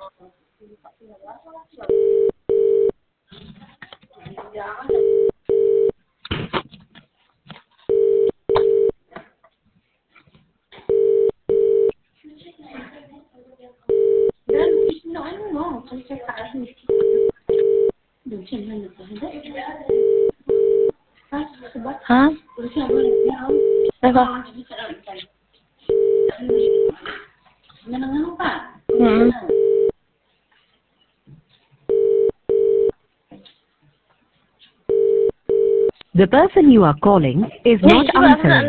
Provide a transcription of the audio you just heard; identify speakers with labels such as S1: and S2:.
S1: Hả? Đây không?
S2: The person you are calling is not answering.